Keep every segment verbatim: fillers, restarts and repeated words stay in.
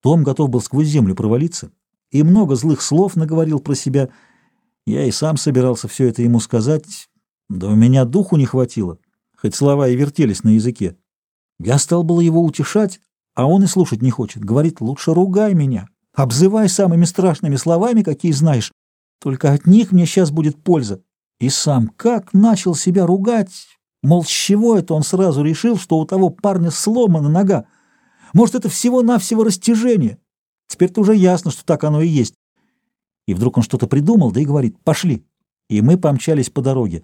Том готов был сквозь землю провалиться и много злых слов наговорил про себя. Я и сам собирался все это ему сказать, да у меня духу не хватило, хоть слова и вертелись на языке. Я стал было его утешать, а он и слушать не хочет. Говорит: лучше ругай меня, обзывай самыми страшными словами, какие знаешь, только от них мне сейчас будет польза. И сам как начал себя ругать, мол, с чего это он сразу решил, что у того парня сломана нога? Может, это всего-навсего растяжение? Теперь-то уже ясно, что так оно и есть. И вдруг он что-то придумал, да и говорит: пошли. И мы помчались по дороге.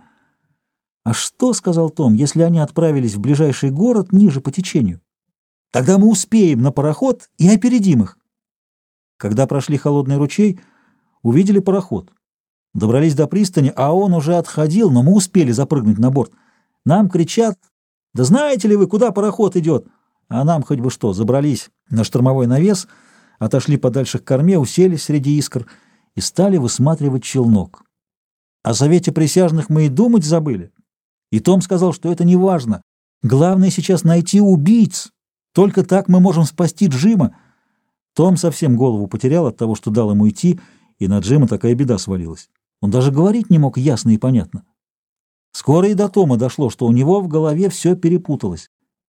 А что, — сказал Том, — если они отправились в ближайший город ниже по течению? Тогда мы успеем на пароход и опередим их. Когда прошли холодный ручей, увидели пароход. Добрались до пристани, а он уже отходил, но мы успели запрыгнуть на борт. Нам кричат: да знаете ли вы, куда пароход идет? А нам хоть бы что, забрались на штормовой навес, отошли подальше к корме, уселись среди искр и стали высматривать челнок. О совете присяжных мы и думать забыли. И Том сказал, что это не важно. Главное сейчас найти убийц. Только так мы можем спасти Джима. Том совсем голову потерял от того, что дал ему идти, и на Джима такая беда свалилась. Он даже говорить не мог ясно и понятно. Скоро и до Тома дошло, что у него в голове все перепуталось.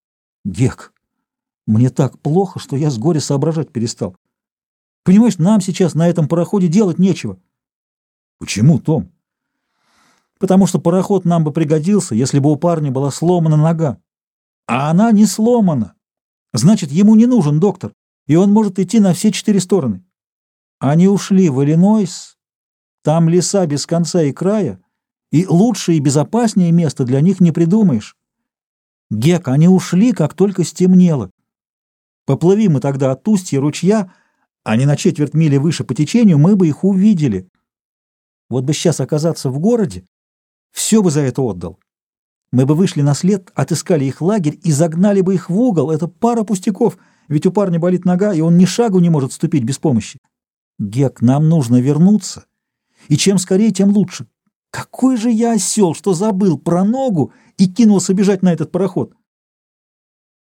Гек, мне так плохо, что я с горя соображать перестал. Понимаешь, нам сейчас на этом пароходе делать нечего. Почему, Том? Потому что пароход нам бы пригодился, если бы у парня была сломана нога. А она не сломана. Значит, ему не нужен доктор, и он может идти на все четыре стороны. Они ушли в Иллинойс, там леса без конца и края, и лучше и безопаснее места для них не придумаешь. Гек, они ушли, как только стемнело. Поплыви мы тогда от устья ручья, а не на четверть мили выше по течению, мы бы их увидели. Вот бы сейчас оказаться в городе, все бы за это отдал. Мы бы вышли на след, отыскали их лагерь и загнали бы их в угол. Это пара пустяков, ведь у парня болит нога, и он ни шагу не может ступить без помощи. Гек, нам нужно вернуться, и чем скорее, тем лучше. Какой же я осел, что забыл про ногу и кинулся бежать на этот пароход.